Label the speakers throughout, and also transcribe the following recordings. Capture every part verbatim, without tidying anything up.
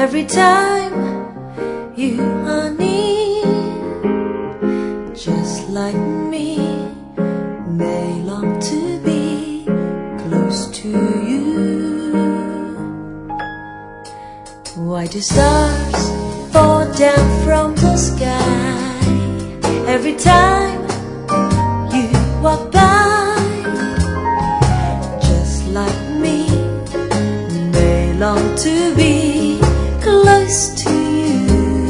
Speaker 1: every time you are near, just like me, they long to be close to you. Why do stars fall down from the sky every time you walk by? Just like me, they long to be close to you.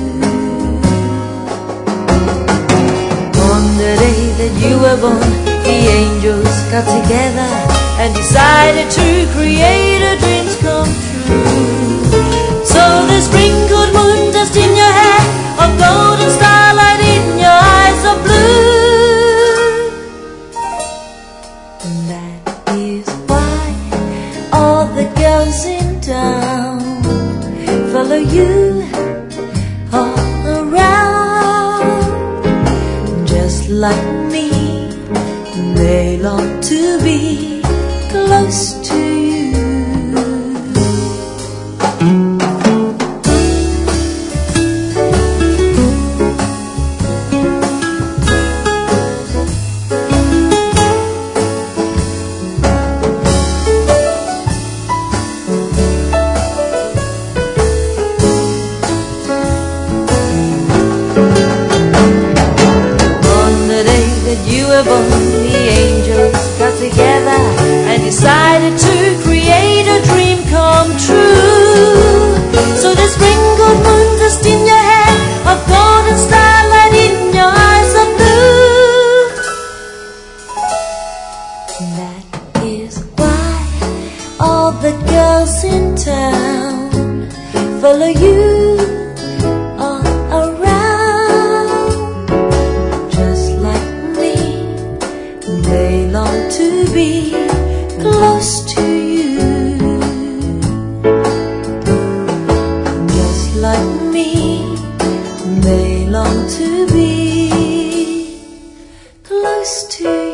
Speaker 1: On the day that you were born, the angels got together and decided to create a dreams come true. So they sprinkled moon dust in your hair, of golden starlight in your eyes of blue. And that is why all the girls in town follow you all around. Just like me, they long to be close to you. You were born, the angels got together and decided to create a dream come true. So they sprinkled moon dust in your hair, of golden starlight in your eyes of blue. And that is why all the girls in town follow you all around. Just like they long to be close to you. Just like me, they long to be close to you.